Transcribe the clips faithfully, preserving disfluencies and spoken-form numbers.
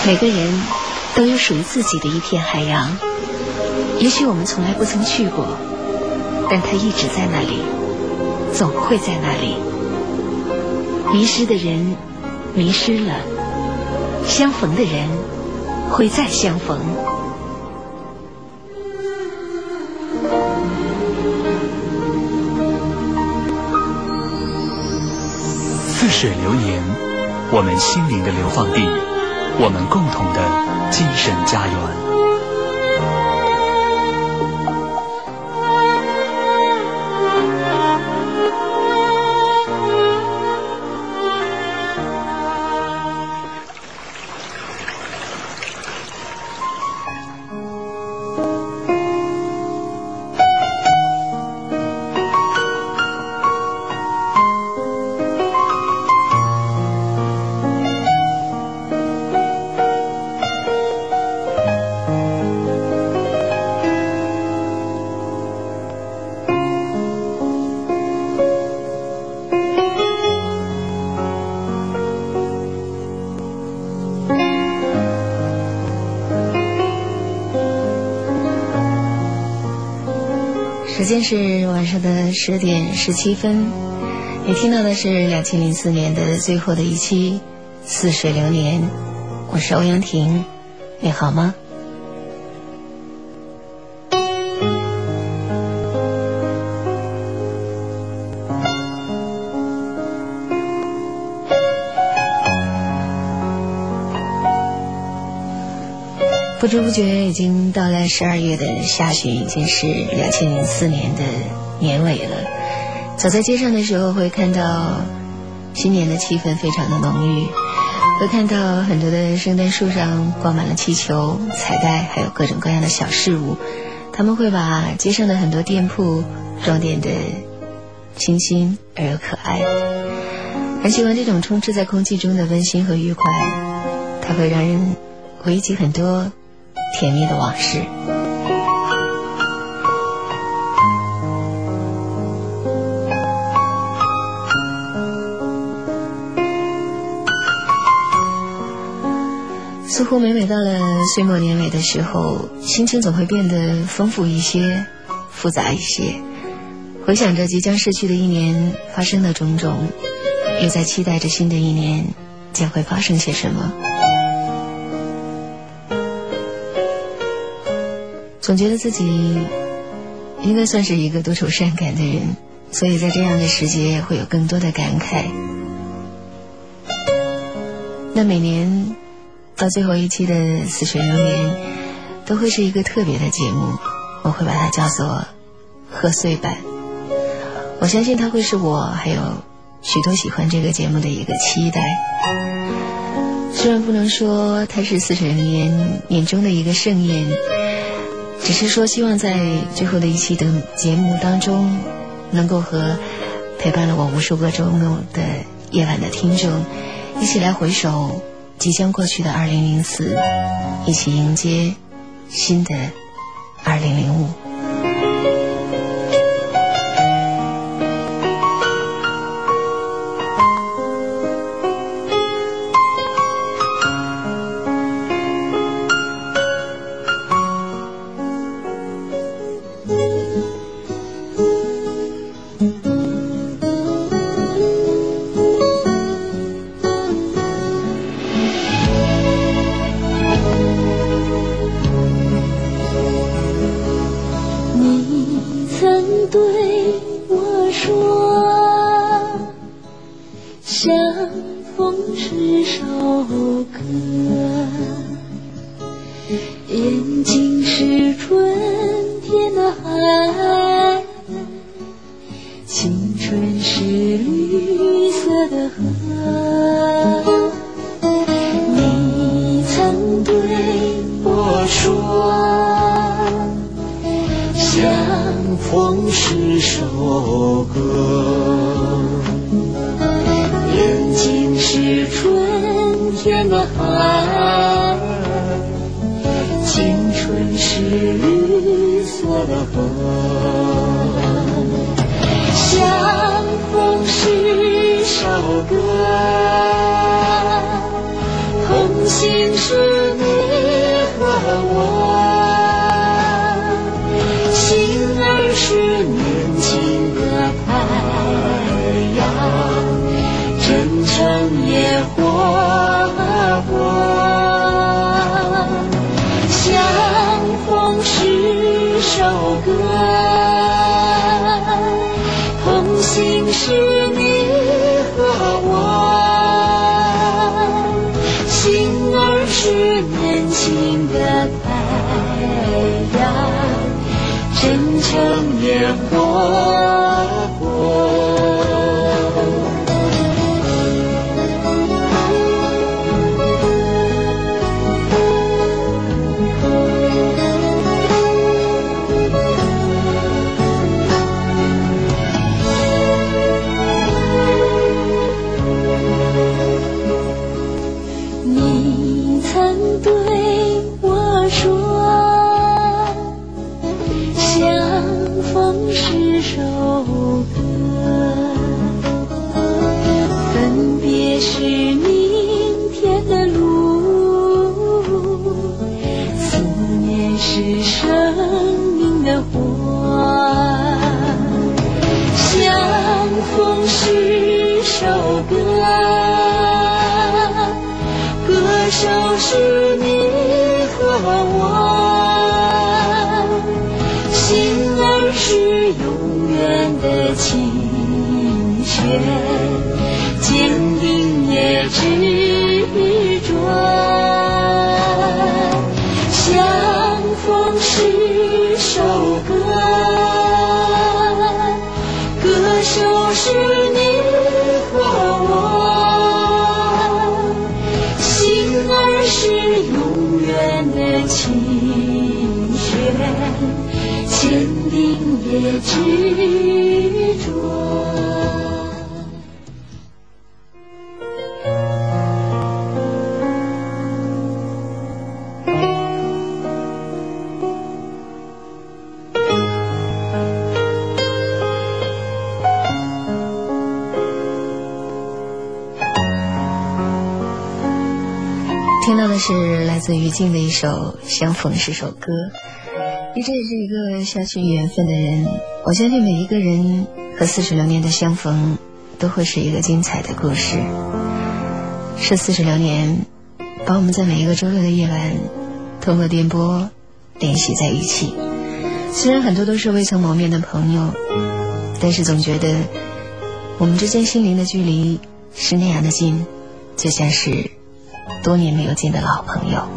每个人都有属于自己的一片海洋，也许我们从来不曾去过，但它一直在那里，总会在那里。迷失的人迷失了，相逢的人会再相逢。 似水流年，我们心灵的流放地，我们共同的精神家园。 时间是晚上的十点十七分，你听到的是两千零四年的最后的一期《似水流年》，我是欧阳婷，你好吗？不知不觉已经到了十二月的下旬，已经是两千零四年的年尾了。走在街上的时候会看到新年的气氛非常的浓郁，会看到很多的圣诞树上挂满了气球、彩带，还有各种各样的小事物。他们会把街上的很多店铺装点得清新而又可爱。很喜欢这种充斥在空气中的温馨和愉快，它会让人回忆起很多甜蜜的往事。似乎每每到了岁末年尾的时候，心情总会变得丰富一些，复杂一些。回想着即将逝去的一年发生的种种，又在期待着新的一年将会发生些什么。总觉得自己应该算是一个多愁善感的人，所以在这样的时节会有更多的感慨。那每年到最后一期的《似水流年》都会是一个特别的节目，我会把它叫做贺岁版。我相信它会是我还有许多喜欢这个节目的一个期待。虽然不能说它是《似水流年》年中的一个盛宴，只是说希望在最后的一期的节目当中，能够和陪伴了我无数个周末的夜晚的听众一起来回首即将过去的二零零四，一起迎接新的二零零五。 相逢是首歌，红行是你和我，心儿是年轻的太阳，真诚也活泼，相逢是首歌，同行是你和我，心儿是年轻的太阳，真诚也活泼。是你和我，心儿是永远的情圈，坚定也执着，相逢是首歌，歌手是你和我，是永远的情圈，坚定也执着。 听到的是来自于静的一首《相逢是首歌》。你这也是一个相信缘分的人，我相信每一个人和似水流年的相逢都会是一个精彩的故事。是似水流年把我们在每一个周六的夜晚通过电波联系在一起。虽然很多都是未曾谋面的朋友，但是总觉得我们之间心灵的距离是那样的近，就像是多年没有见的老朋友。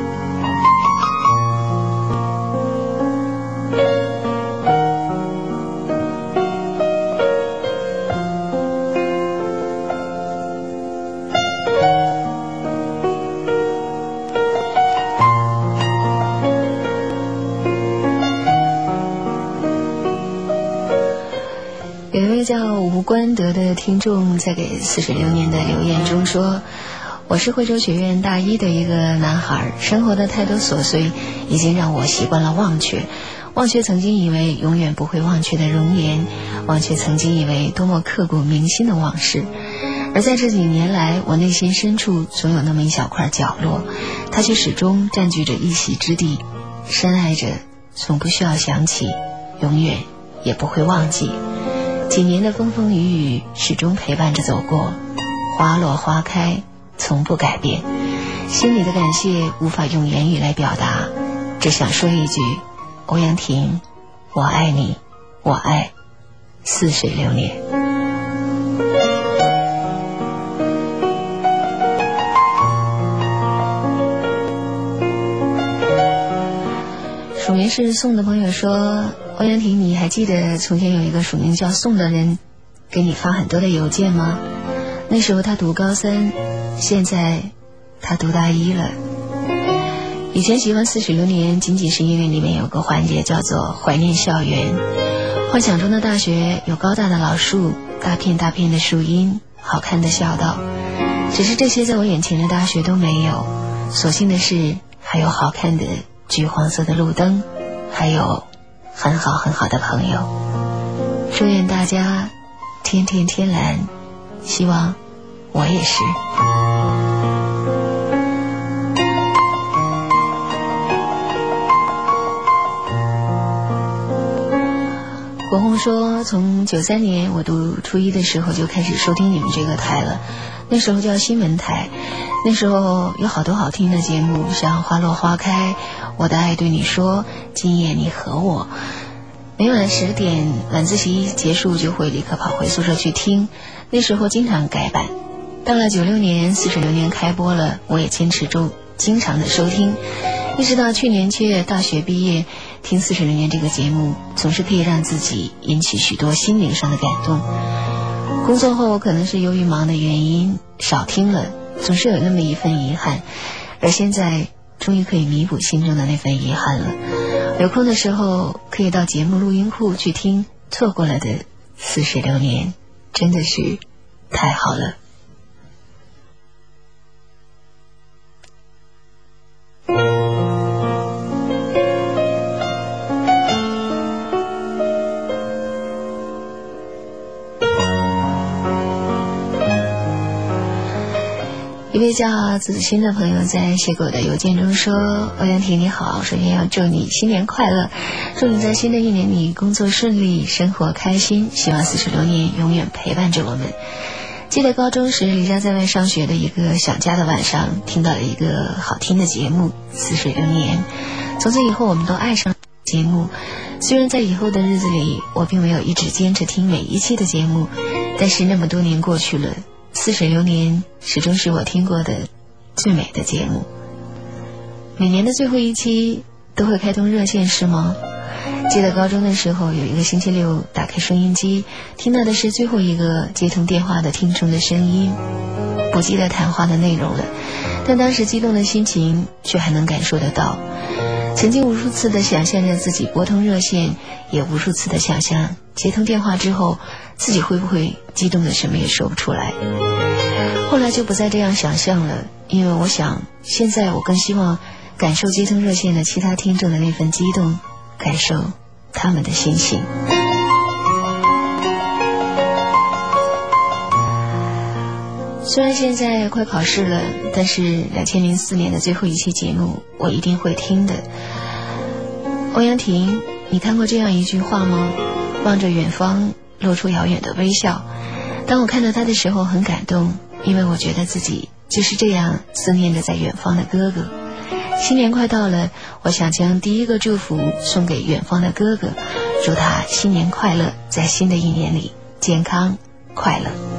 有一位叫吴关德的听众在给似水流年的留言中说，我是惠州学院大一的一个男孩，生活的太多琐碎已经让我习惯了忘却，忘却曾经以为永远不会忘却的容颜，忘却曾经以为多么刻骨铭心的往事。而在这几年来，我内心深处总有那么一小块角落，它却始终占据着一席之地，深爱着，从不需要想起，永远也不会忘记。几年的风风雨雨始终陪伴着走过，花落花开从不改变，心里的感谢无法用言语来表达，只想说一句，欧阳婷，我爱你，我爱似水流年。署名是宋的朋友说，欧阳婷，你还记得从前有一个署名叫宋的人给你发很多的邮件吗？那时候他读高三，现在他读大一了。以前喜欢似水流年仅仅是因为里面有个环节叫做怀念校园，幻想中的大学有高大的老树，大片大片的树荫，好看的校道，只是这些在我眼前的大学都没有，所幸的是还有好看的橘黄色的路灯，还有很好很好的朋友。祝愿大家天天天蓝，希望我也是。 国红说，从九三年我读初一的时候就开始收听你们这个台了，那时候叫新闻台，那时候有好多好听的节目，像花落花开、我的爱对你说、今夜你和我。每晚十点晚自习结束就会立刻跑回宿舍去听，那时候经常改版。到了九六年似水流年开播了，我也坚持中经常的收听，一直到去年七月大学毕业，听似水流年这个节目总是可以让自己引起许多心灵上的感动。工作后可能是由于忙的原因少听了，总是有那么一份遗憾，而现在终于可以弥补心中的那份遗憾了。有空的时候可以到节目录音库去听错过了的似水流年，真的是太好了。一位叫子欣的朋友在写给我的邮件中说，欧阳婷你好，首先要祝你新年快乐，祝你在新的一年里工作顺利，生活开心，希望似水流年永远陪伴着我们。记得高中时离家在外上学的一个想家的晚上，听到了一个好听的节目似水流年，从此以后我们都爱上节目。虽然在以后的日子里我并没有一直坚持听每一期的节目，但是那么多年过去了，似水流年始终是我听过的最美的节目。每年的最后一期都会开通热线是吗？记得高中的时候有一个星期六打开收音机，听到的是最后一个接通电话的听众的声音，不记得谈话的内容了，但当时激动的心情却还能感受得到。曾经无数次的想象着自己拨通热线，也无数次的想象接通电话之后自己会不会激动的什么也说不出来。后来就不再这样想象了，因为我想现在我更希望感受接通热线的其他听众的那份激动，感受他们的心情。虽然现在快考试了，但是两千零四年的最后一期节目我一定会听的。欧阳婷，你看过这样一句话吗？望着远方露出遥远的微笑。当我看到他的时候很感动，因为我觉得自己就是这样思念着在远方的哥哥。新年快到了，我想将第一个祝福送给远方的哥哥，祝他新年快乐，在新的一年里健康快乐。